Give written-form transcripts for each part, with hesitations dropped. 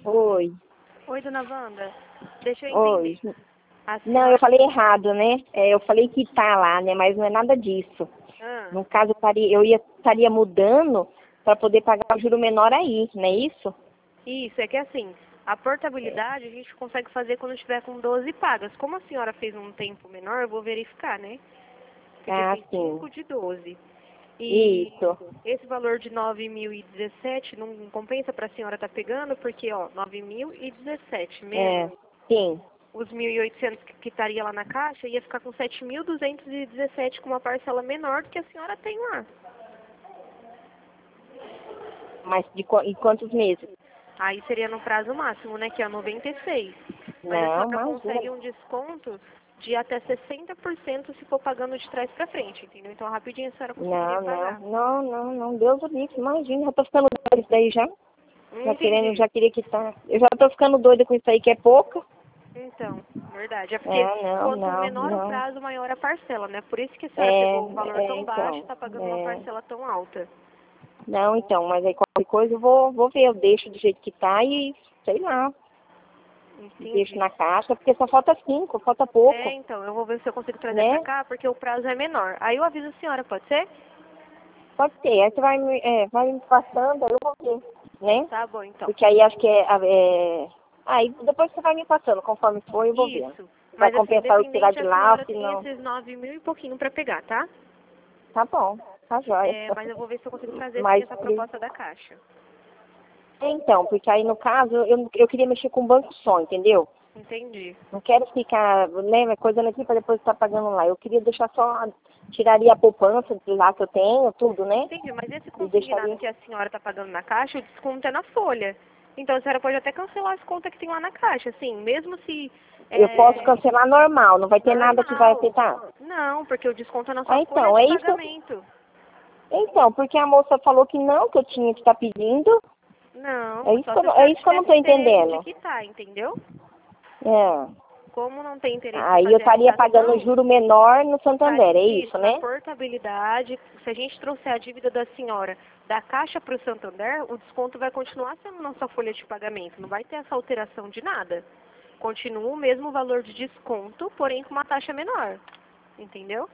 Oi, Oi, dona Wanda. Deixa eu oi. entender. A Não, eu senhora... falei errado, né? Eu falei que tá lá, né? Mas não é nada disso. Ah, No caso, estaria mudando para poder pagar o juro menor aí, não é isso? isso, é que assim, a portabilidade a gente consegue fazer quando estiver com 12 pagas. Como a senhora fez um tempo menor, eu vou verificar, né? Porque Ah, fez sim. 5 de 12. E Isso. esse valor de 9.017 não compensa para a senhora estar pegando, porque, ó, 9.017 É, menos sim. os 1.800 que estaria lá na caixa, ia ficar com 7.217 com uma parcela menor do que a senhora tem lá. Mas em quantos meses? Aí seria no prazo máximo, né, que é 96. Mas a Não, senhora imagina. consegue um desconto de até 60% se for pagando de trás para frente, entendeu? Então rapidinho a senhora conseguiria Não, não, pagar. não, não, não. Deus o livre, imagina. Já tô ficando doida com isso daí já. Entendi. Já queria quitar. Eu já tô ficando doida com isso aí que é pouco. Então, verdade. É porque É, não, quanto não, menor o não. prazo, maior a parcela, né? Por isso que a senhora É, pegou um valor tão baixo e então. está pagando uma É. parcela tão alta. Não, então, mas aí qualquer coisa vou ver, eu deixo do jeito que tá e, sei lá, deixo Entendi. na caixa, porque só falta 5, falta É, pouco, então, eu vou ver se eu consigo trazer pra né? cá, porque o prazo é menor. Aí eu aviso a senhora, pode ser? Pode ser, aí você vai me passando, aí eu vou ver, né? Tá bom, então. Porque aí acho que aí depois você vai me passando, conforme for eu vou vendo. Isso. Vai Mas assim, compensar eu tirar independente, de a lá, ou senhora se tem não. esses 9.000 e pouquinho pra pegar, tá? Tá bom, tá jóia. É, mas eu vou ver se eu consigo trazer sim Mas, essa proposta da Caixa. então, porque aí no caso, eu queria mexer com o banco só, entendeu? Entendi. Não quero ficar, né, coisando aqui para depois estar pagando lá. Eu queria deixar só, tiraria a poupança de lá que eu tenho, tudo, né? Entendi, mas esse E consignado deixaria. que a senhora tá pagando na Caixa, o desconto é na folha. Então a senhora pode até cancelar as contas que tem lá na Caixa, assim, mesmo se Eu posso é cancelar normal, não vai ter nada que vai normal. afetar. Não, porque o desconto é na sua Ah, folha então, de é isso que eu. pagamento. Então, porque a moça falou que não, que eu tinha que estar pedindo. Não, só se a É senhora isso que eu não tivesse tô interesse de entendendo. quitar, entendeu? É. Como não tem interesse em Aí eu fazer a estaria pagando quitação, juro menor no Santander, é isso, isso, na né? portabilidade, se a gente trouxer a dívida da senhora da Caixa para o Santander, o desconto vai continuar sendo na sua folha de pagamento, não vai ter essa alteração de nada. Continua o mesmo valor de desconto, porém com uma taxa menor, entendeu?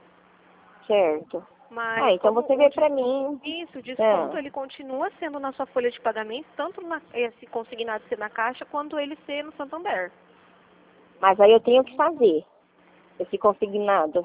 Certo. Ah, Mas então como você o vê pra mim. isso, o desconto É. ele continua sendo na sua folha de pagamento, tanto esse consignado ser na Caixa, quanto ele ser no Santander. Mas aí eu tenho que fazer esse consignado.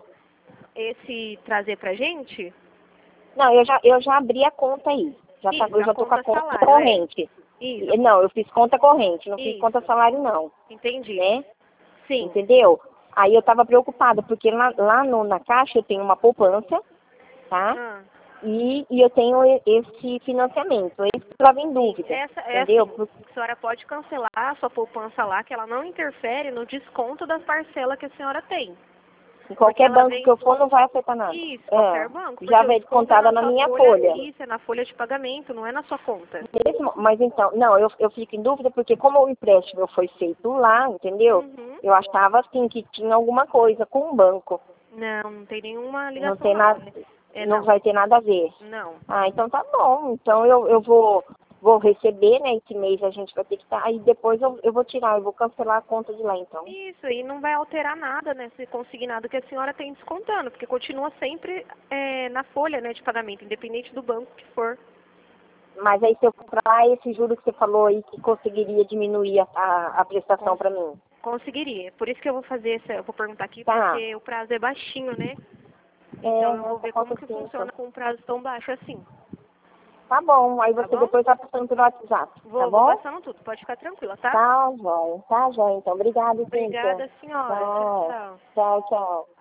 Esse trazer pra gente, Não, eu já abri a conta aí. isso, Eu a já tô com a conta conta salário, é. corrente. Isso, Não, eu fiz conta corrente, não fiz conta isso. salário não, Entendi. né? Sim. Entendeu? Aí eu tava preocupada, porque lá na caixa eu tenho uma poupança, tá? Ah, E eu tenho esse financiamento. Esse que eu estava em sim. dúvida, Essa é entendeu? assim, a senhora pode cancelar a sua poupança lá, que ela não interfere no desconto das parcelas que a senhora tem. Em Porque qualquer ela banco que vem, eu for não vai afetar nada. isso, qualquer banco, É, já porque o vai desconto é descontada na na sua minha folha, folha. isso, é na folha de pagamento, não é na sua conta. Mesmo, mas então, não, eu fico em dúvida porque como o empréstimo foi feito lá, entendeu? Uhum. Eu achava assim que tinha alguma coisa com o banco. Não, não tem nenhuma Não ligação tem não. nada, É não não. vai ter nada a ver. Não. Ah, então tá bom. Então eu vou receber, né? Esse mês a gente vai ter que estar. Aí depois eu vou tirar, eu vou cancelar a conta de lá então. Isso, e não vai alterar nada nesse consignado que a senhora tem descontando, porque continua sempre na folha, né, de pagamento, independente do banco que for. Mas aí se eu comprar esse juro que você falou aí que conseguiria diminuir a prestação Cons- para mim. Conseguiria. Por isso que eu vou fazer eu vou perguntar aqui, Tá. porque o prazo é baixinho, né? Então É, eu vou não, só ver como falta que 5. funciona com um prazo tão baixo assim, Tá bom, aí tá você bom? depois vai passando pelo WhatsApp, tá Vou bom? passando tudo, pode ficar tranquila, tá? Tá, joia. Tá, joia. Então, obrigada, Cíntia. Obrigada, senhora. Tchau, Tá. tchau. Tchau, tchau.